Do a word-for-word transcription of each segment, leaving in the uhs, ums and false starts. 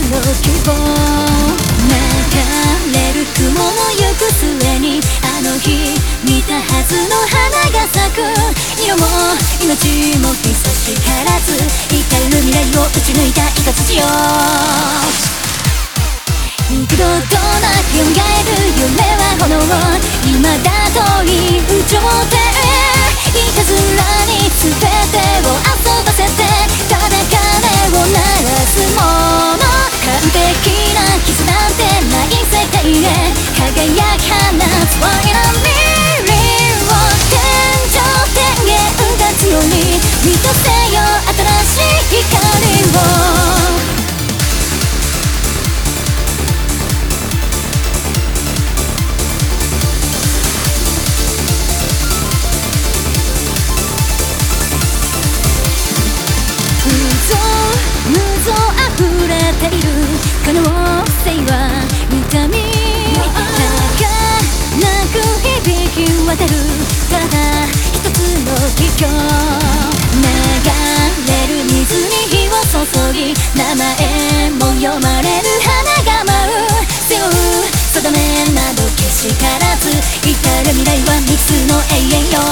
の希望流れる雲の行く末にあの日見たはずの花が咲く色も命も久しからず至る未来を打ち抜いたイカツジよ幾度となくよみがえる夢は炎今だとい有頂天いたずらに全てを遊ばせてただ鐘を鳴らすもの完璧なキスなんてない世界へ輝き放つワイナミリを天上天へうがつように満たせよ新しい光を無造溢れている可能性は痛み儚く響き渡るただ一つの気境流れる水に火を注ぎ名前も読まれる花が舞う背負う定めなどけしからず至る未来は未知の永遠よ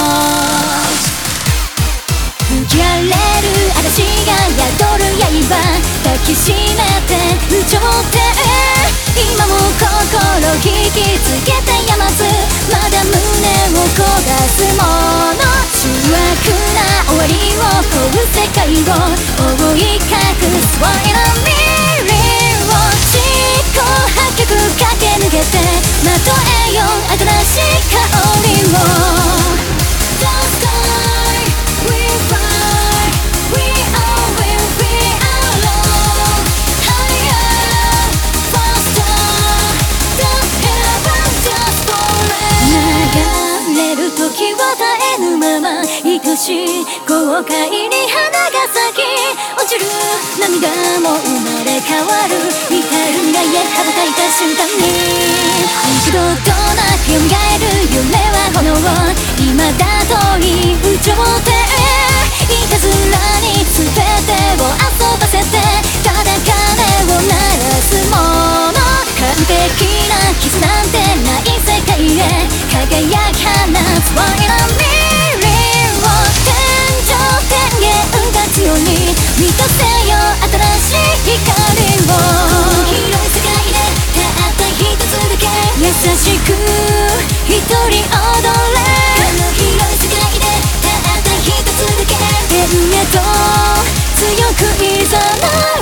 吹き荒れる嵐が宿る刃抱きしめて有頂天今も心引きつけてやまずまだ胸を焦がすもの醜悪な終わりを問う世界を覆い隠すワイナミリを思考破局駆け抜けてまとえよ新しい香りを時は絶えぬまま愛しい後悔に花が咲き落ちる涙も生まれ変わる至る未来へ羽ばたいた瞬間に幾度となくよみがえる夢は炎今だとい有頂天いたずらに全てを遊ばせてただ鐘を鳴らすもの完璧なキスなんてない世界へ輝き放つワイナミリを天上天へうがつように満たせよ新しい光をこの広い世界でたった一つだけ優しく一人踊れこの広い世界でたった一つだけ天へと強くいざなう